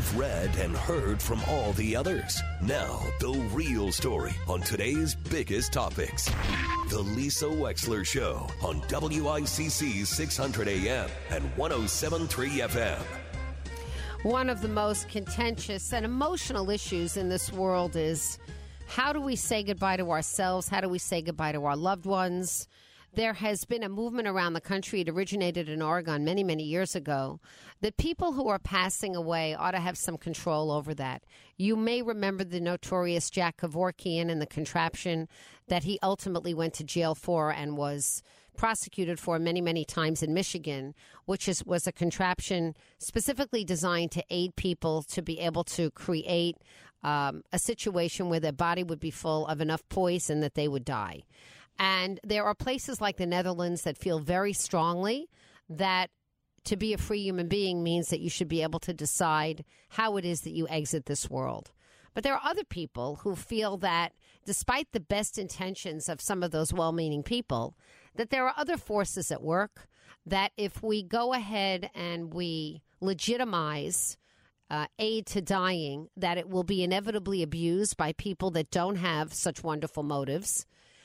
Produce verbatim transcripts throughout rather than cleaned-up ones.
you've read and heard from all the others. Now, the real story on today's biggest topics. The Lisa Wexler Show on W I C C six hundred A M and one oh seven point three F M. One of the most contentious and emotional issues in this world is how do we say goodbye to ourselves? How do we say goodbye to our loved ones? There has been a movement around the country. It originated in Oregon many, many years ago, that people who are passing away ought to have some control over that. You may remember the notorious Jack Kevorkian and the contraption that he ultimately went to jail for and was prosecuted for many, many times in Michigan, which is was a contraption specifically designed to aid people to be able to create um, a situation where their body would be full of enough poison that they would die. And there are places like the Netherlands that feel very strongly that to be a free human being means that you should be able to decide how it is that you exit this world. But there are other people who feel that despite the best intentions of some of those well-meaning people, that there are other forces at work, that if we go ahead and we legitimize uh, aid to dying, that it will be inevitably abused by people that don't have such wonderful motives.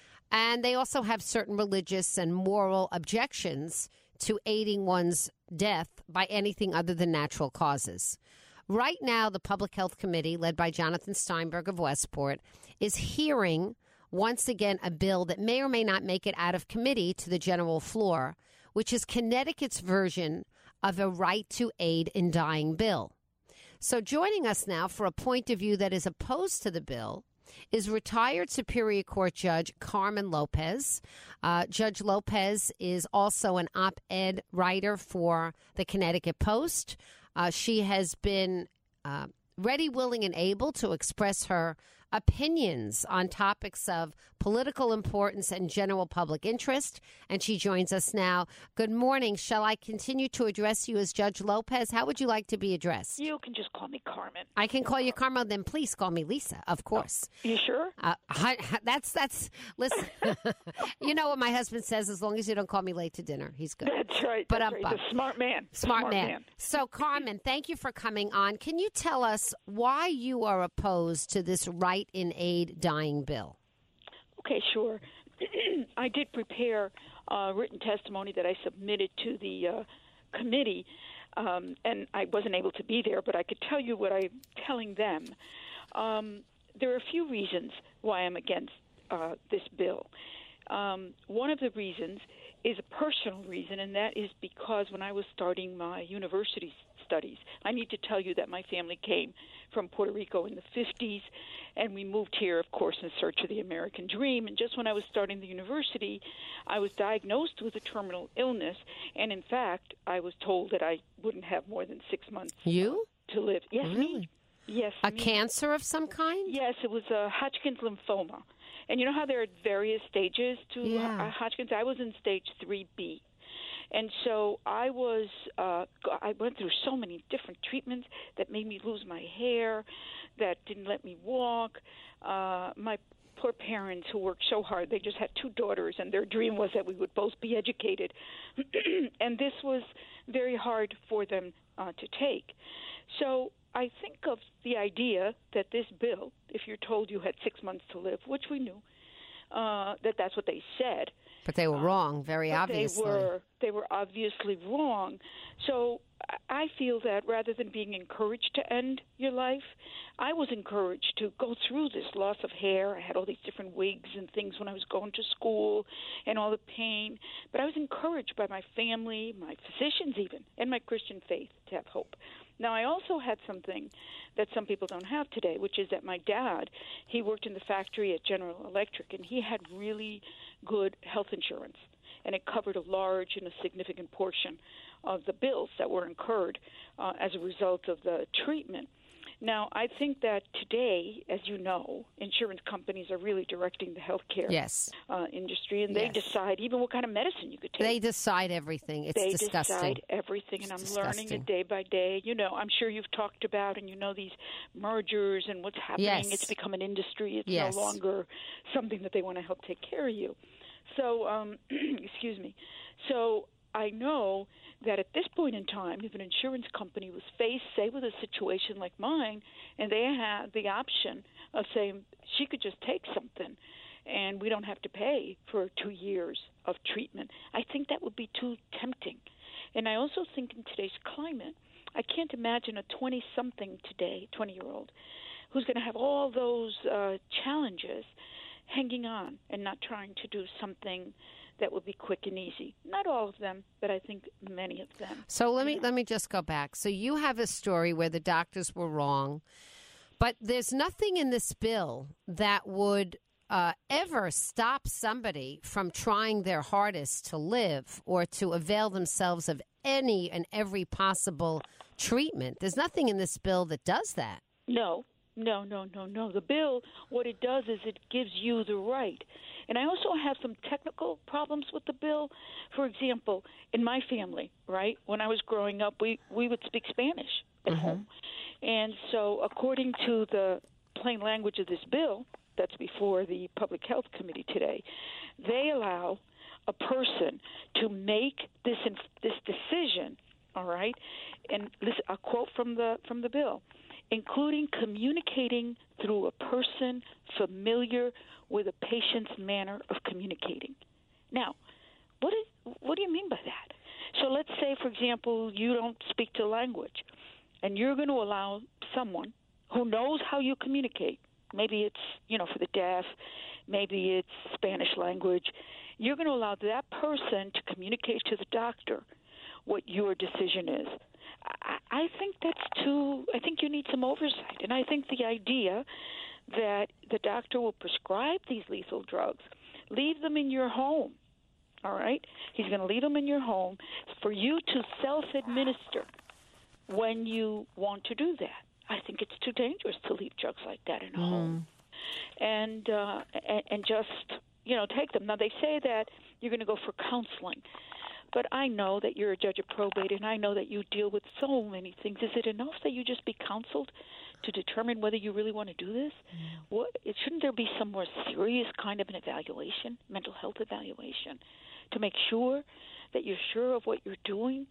And they also have certain religious and moral objections to aiding one's death by anything other than natural causes. Right now, the Public Health Committee, led by Jonathan Steinberg of Westport, is hearing once again a bill that may or may not make it out of committee to the general floor, which is Connecticut's version of a right to aid in dying bill. So joining us now for a point of view that is opposed to the bill is retired Superior Court Judge Carmen Lopez. Uh, Judge Lopez is also an op-ed writer for the Connecticut Post. Uh, she has been uh, ready, willing, and able to express her opinions on topics of political importance and general public interest, and she joins us now. Good morning. Shall I continue to address you as Judge Lopez? How would you like to be addressed? You can just call me Carmen. I can call you Carmen, then please call me Lisa, of course. Oh, you sure? Uh, I, that's, that's, listen, you know what my husband says, as long as you don't call me late to dinner, he's good. That's right. But that's I'm right. He's a smart man. Smart, smart man. man. So, Carmen, thank you for coming on. Can you tell us why you are opposed to this right in aid dying bill? Okay, sure. I did prepare uh, written testimony that I submitted to the uh, committee, um, and I wasn't able to be there, but I could tell you what I'm telling them. Um, there are a few reasons why I'm against uh, this bill. Um, one of the reasons is a personal reason, and that is because when I was starting my university studies, I need to tell you that my family came from Puerto Rico in the fifties, and we moved here, of course, in search of the American dream. And just when I was starting the university, I was diagnosed with a terminal illness, and in fact, I was told that I wouldn't have more than six months You? to live. Yes, Really? me. Yes, A me. cancer of some kind? Yes, it was a Hodgkin's lymphoma. And you know how there are various stages to Yeah. Hodgkin's? I was in stage three B. And so I was, uh, I went through so many different treatments that made me lose my hair, that didn't let me walk. Uh, my poor parents who worked so hard, they just had two daughters, and their dream was that we would both be educated. And this was very hard for them uh, to take. So I think of the idea that this bill, if you're told you had six months to live, which we knew, uh, that that's what they said. But they were wrong, very But obviously. They were, they were obviously wrong. So I feel that rather than being encouraged to end your life, I was encouraged to go through this loss of hair. I had all these different wigs and things when I was going to school and all the pain. But I was encouraged by my family, my physicians even, and my Christian faith to have hope. Now, I also had something that some people don't have today, which is that my dad, he worked in the factory at General Electric, and he had really good health insurance, and it covered a large and a significant portion of the bills that were incurred uh, as a result of the treatment. Now, I think that today, as you know, insurance companies are really directing the healthcare yes. uh, industry, and they yes. decide even what kind of medicine you could take. They decide everything. It's they disgusting. They decide everything, it's and I'm disgusting. learning it day by day. You know, I'm sure you've talked about, and you know these mergers and what's happening. Yes. It's become an industry. It's yes. no longer something that they want to help take care of you. So, um, excuse me. So I know that at this point in time, if an insurance company was faced, say, with a situation like mine, and they had the option of saying she could just take something and we don't have to pay for two years of treatment, I think that would be too tempting. And I also think in today's climate, I can't imagine a twenty-something today, twenty-year-old, who's going to have all those uh, challenges hanging on and not trying to do something that would be quick and easy. Not all of them, but I think many of them. So let me Yeah. let me just go back. So you have a story where the doctors were wrong, but there's nothing in this bill that would uh, ever stop somebody from trying their hardest to live or to avail themselves of any and every possible treatment. There's nothing in this bill that does that. No, no, no, no, no. The bill, what it does is it gives you the right. And I also have some technical problems with the bill. For example, in my family, right, when I was growing up, we, we would speak Spanish at Mm-hmm. home. And so according to the plain language of this bill that's before the Public Health Committee today, they allow a person to make this this decision, all right? And listen, a quote from the from the bill, including communicating through a person familiar with a patient's manner of communicating. Now, what is what do you mean by that? So let's say, for example, you don't speak the language, and you're going to allow someone who knows how you communicate. Maybe it's, you know, for the deaf, maybe it's Spanish language. You're going to allow that person to communicate to the doctor what your decision is. I, I think that's too, I think you need some oversight. And I think the idea that the doctor will prescribe these lethal drugs, leave them in your home, all right? He's going to leave them in your home for you to self-administer when you want to do that. I think it's too dangerous to leave drugs like that in a mm. home. And, uh, and and just, you know, take them. Now, they say that you're going to go for counseling. But I know that you're a judge of probate, and I know that you deal with so many things. Is it enough that you just be counseled to determine whether you really want to do this? Mm. What, shouldn't there be some more serious kind of an evaluation, mental health evaluation, to make sure that you're sure of what you're doing?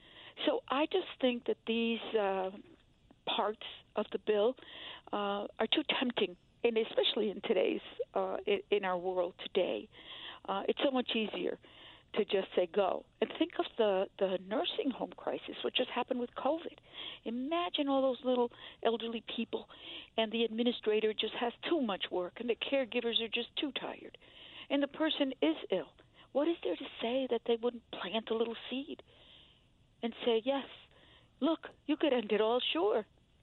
So I just think that these uh, parts of the bill uh, are too tempting, and especially in today's, uh, in, in our world today. Uh, it's so much easier to just say go. And think of the, the nursing home crisis, what just happened with COVID. Imagine all those little elderly people, and the administrator just has too much work, and the caregivers are just too tired, and the person is ill. What is there to say that they wouldn't plant a little seed and say, yes, look, you could end it all, sure.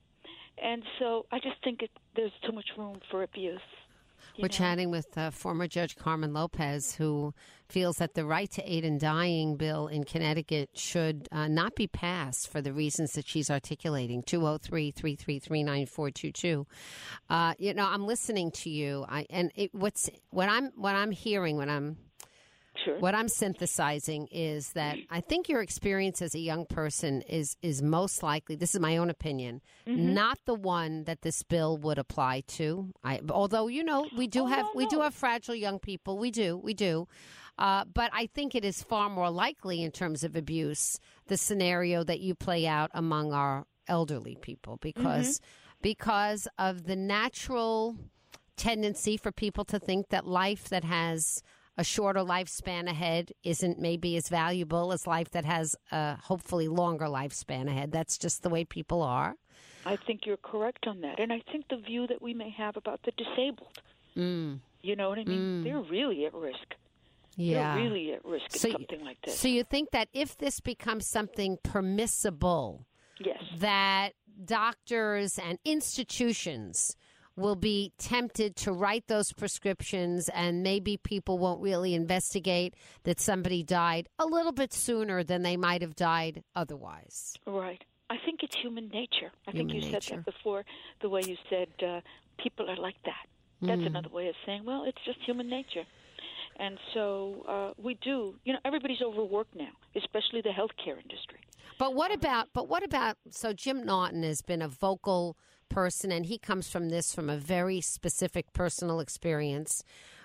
And so I just think it, there's too much room for abuse. We're know? chatting with uh, former Judge Carmen Lopez, who feels that the right to aid in dying bill in Connecticut should uh, not be passed for the reasons that she's articulating. two oh three, three three three, nine four two two. Uh, you know, I'm listening to you, I, and it, what's what I'm what I'm hearing when I'm Sure. What I'm synthesizing is that I think your experience as a young person is is most likely, this is my own opinion, mm-hmm. not the one that this bill would apply to. I, although, you know, we do oh, have no, we no. do have fragile young people. We do, we do. Uh, but I think it is far more likely in terms of abuse, the scenario that you play out among our elderly people, because mm-hmm. because of the natural tendency for people to think that life that has a shorter lifespan ahead isn't maybe as valuable as life that has a hopefully longer lifespan ahead. That's just the way people are. I think you're correct on that. And I think the view that we may have about the disabled, mm. you know what I mean? Mm. They're really at risk. Yeah. They're really at risk in so, something like this. So you think that if this becomes something permissible, yes, that doctors and institutions will be tempted to write those prescriptions, and maybe people won't really investigate that somebody died a little bit sooner than they might have died otherwise. Right. I think it's human nature. I human think you nature. said that before, the way you said uh, people are like that. That's mm. another way of saying, well, it's just human nature. And so uh, we do, you know, everybody's overworked now, especially the healthcare industry. But what about, but what about, so Jim Naughton has been a vocal person, and he comes from this from a very specific personal experience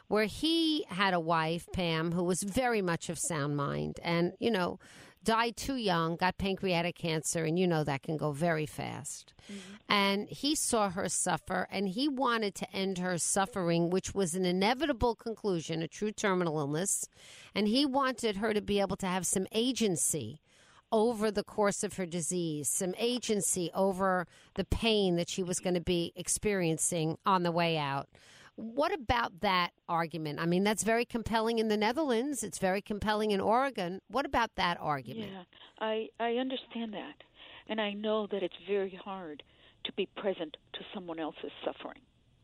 where he had a wife, Pam, who was very much of sound mind and, you know, died too young, got pancreatic cancer, and you know that can go very fast. Mm-hmm. And he saw her suffer, and he wanted to end her suffering, which was an inevitable conclusion, a true terminal illness. And he wanted her to be able to have some agency over the course of her disease, some agency over the pain that she was going to be experiencing on the way out. What about that argument? I mean, that's very compelling in the Netherlands. It's very compelling in Oregon. What about that argument? Yeah, I, I understand that. And I know that it's very hard to be present to someone else's suffering.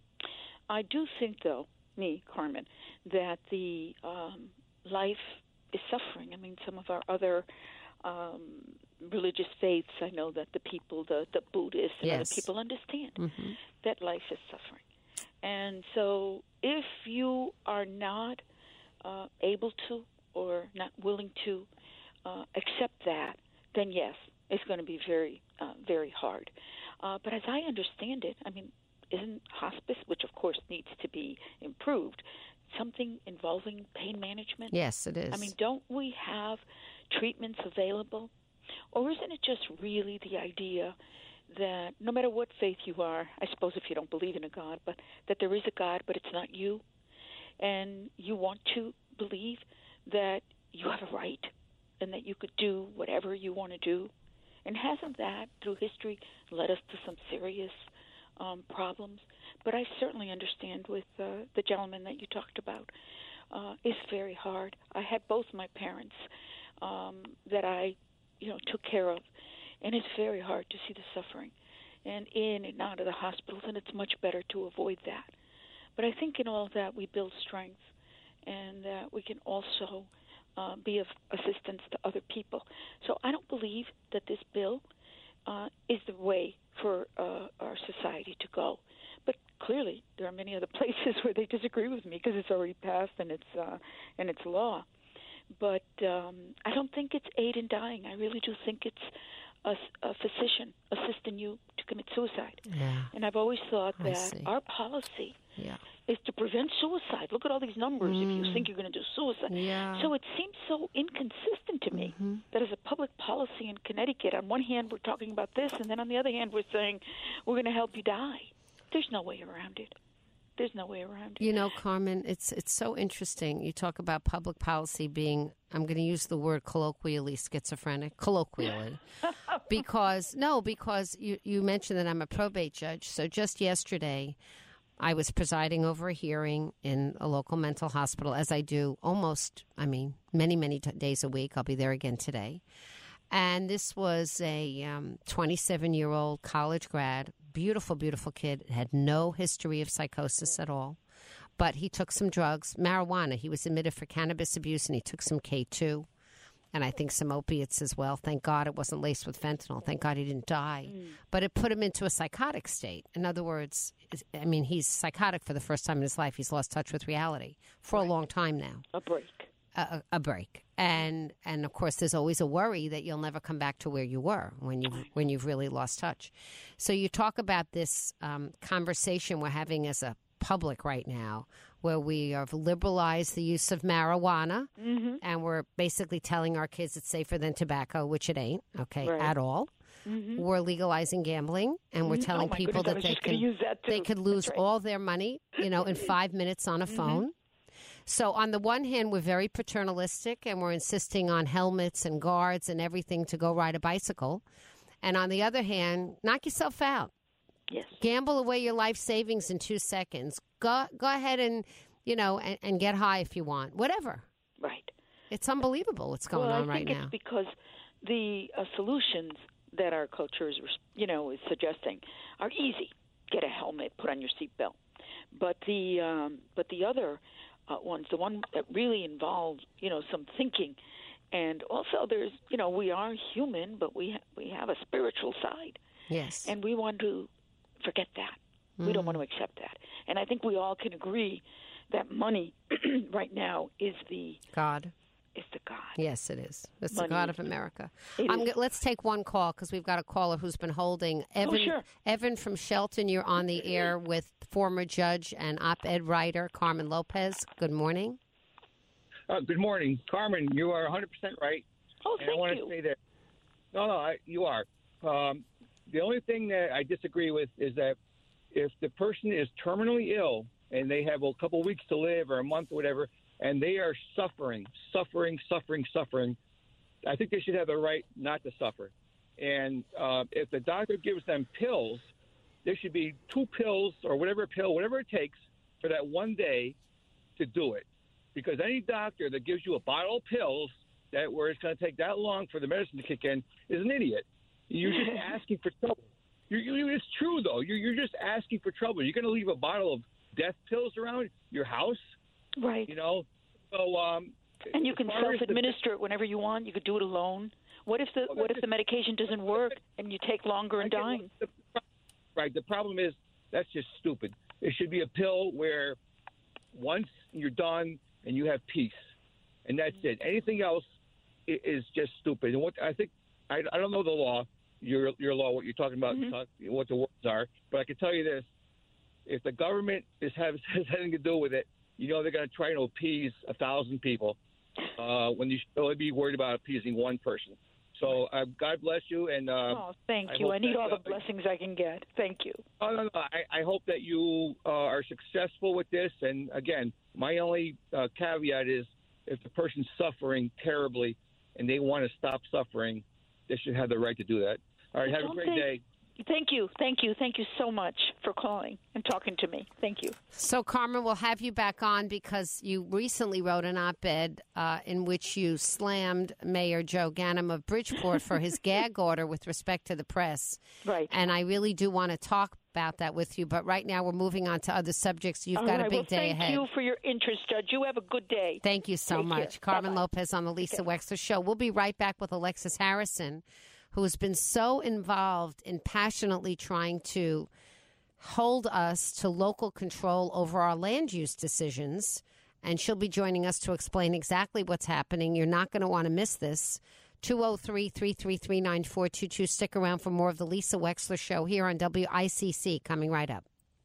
I do think, though, me, Carmen, that the um, life is suffering. I mean, some of our other um, religious faiths, I know that the people, the, the Buddhists and yes. other people understand mm-hmm. that life is suffering. And so if you are not uh, able to or not willing to uh, accept that, then yes, it's going to be very, uh, very hard. Uh, but as I understand it, I mean, isn't hospice, which of course needs to be improved, something involving pain management? Yes, it is. I mean, don't we have treatments available? Or isn't it just really the idea that no matter what faith you are, I suppose if you don't believe in a God, but that there is a God, but it's not you, and you want to believe that you have a right and that you could do whatever you want to do? And hasn't that, through history, led us to some serious um, problems? But I certainly understand with uh, the gentleman that you talked about. Uh, it's very hard. I had both my parents um, that I, you know, took care of. And it's very hard to see the suffering and in and out of the hospitals, and it's much better to avoid that. But I think in all that we build strength and that we can also uh, be of assistance to other people. So I don't believe that this bill uh, is the way for uh, our society to go. But clearly there are many other places where they disagree with me because it's already passed and it's, uh, and it's law. But um, I don't think it's aid in dying. I really do think it's A, a physician assisting you to commit suicide. Yeah. And I've always thought I that see. our policy yeah. is to prevent suicide. Look at all these numbers mm. if you think you're going to do suicide. Yeah. So it seems so inconsistent to me mm-hmm. that as a public policy in Connecticut, on one hand we're talking about this, and then on the other hand we're saying we're going to help you die. There's no way around it. There's no way around it. You know, Carmen, it's it's so interesting. You talk about public policy being, I'm going to use the word colloquially, schizophrenic, colloquially. because, no, because you, you mentioned that I'm a probate judge. So just yesterday, I was presiding over a hearing in a local mental hospital, as I do almost, I mean, many, many t- days a week. I'll be there again today. And this was a um, twenty-seven-year-old college grad, beautiful, beautiful kid, had no history of psychosis at all. But he took some drugs, marijuana. He was admitted for cannabis abuse, and he took some K two, and I think some opiates as well. Thank God it wasn't laced with fentanyl. Thank God he didn't die. Mm. But it put him into a psychotic state. In other words, I mean, he's psychotic for the first time in his life. He's lost touch with reality for right. a long time now. A break. A, a break, and and of course, there's always a worry that you'll never come back to where you were when you when you've really lost touch. So you talk about this um, conversation we're having as a public right now, where we have liberalized the use of marijuana, mm-hmm. and we're basically telling our kids it's safer than tobacco, which it ain't, okay, right. at all. Mm-hmm. We're legalizing gambling, and we're telling oh people goodness, that they can use that they could lose right. all their money, you know, in five minutes on a mm-hmm. phone. So on the one hand, we're very paternalistic, and we're insisting on helmets and guards and everything to go ride a bicycle. And on the other hand, knock yourself out. Yes. Gamble away your life savings in two seconds. Go go ahead and, you know, and, and get high if you want. Whatever. Right. It's unbelievable what's going well, on right now. I think it's because the uh, solutions that our culture is, you know, is suggesting are easy. Get a helmet, put on your seatbelt. But the um, but the other uh, ones, the one that really involves, you know, some thinking, and also there's, you know, we are human, but we ha- we have a spiritual side. Yes. And we want to forget that. Mm. We don't want to accept that. And I think we all can agree that money right now is the God. Is the God. Yes, it is. It's Money. the God of America. It I'm, is. g- let's take one call because we've got a caller who's been holding. Evan, sure. Evan from Shelton, you're on the air with former judge and op-ed writer Carmen Lopez. Good morning. Uh, good morning, Carmen. You are one hundred percent right. Oh, and thank I want you. to say that. No, no, I, you are. Um, the only thing that I disagree with is that if the person is terminally ill and they have a couple weeks to live or a month or whatever, and they are suffering, suffering, suffering, suffering, I think they should have the right not to suffer. And uh, if the doctor gives them pills, there should be two pills or whatever pill, whatever it takes for that one day to do it. Because any doctor that gives you a bottle of pills that where it's going to take that long for the medicine to kick in is an idiot. You're just asking for trouble. You're, you, it's true, though. You're, you're just asking for trouble. You're going to leave a bottle of death pills around your house? Right. You know? So, um, and you can as far as the- self-administer it whenever you want. You could do it alone. What if the Well, what if that's the medication doesn't work and you take longer in I get- dying? the- Right. The problem is that's just stupid. It should be a pill where once you're done and you have peace, and that's it. Anything else i- is just stupid. And what I think, I, I don't know the law, your your law, what you're talking about, Mhm. talk, what the words are, but I can tell you this: if the government is have, has anything to do with it, you know they're going to try to appease a thousand people uh, when you should only be worried about appeasing one person. So uh, God bless you, and uh, Oh, thank I you. hope I need that, all the uh, blessings I can get. Thank you. Oh, no, no. I, I hope that you uh, are successful with this. And again, my only uh, caveat is if the person's suffering terribly and they want to stop suffering, they should have the right to do that. All right. But Have a don't great they- day. Thank you. Thank you. Thank you so much for calling and talking to me. Thank you. So, Carmen, we'll have you back on because you recently wrote an op-ed uh, in which you slammed Mayor Joe Ganim of Bridgeport for his gag order with respect to the press. Right. And I really do want to talk about that with you. But right now we're moving on to other subjects. You've All got right. a big well, day thank ahead. you for your interest, Judge. You have a good day. Thank you so Take care. much. Carmen Bye-bye. Lopez on the Lisa Okay. Wexler Show. We'll be right back with Alexis Harrison, who has been so involved in passionately trying to hold us to local control over our land use decisions. And she'll be joining us to explain exactly what's happening. You're not going to want to miss this. two oh three, three three three, nine four two two. Stick around for more of the Lisa Wexler Show here on W I C C. Coming right up.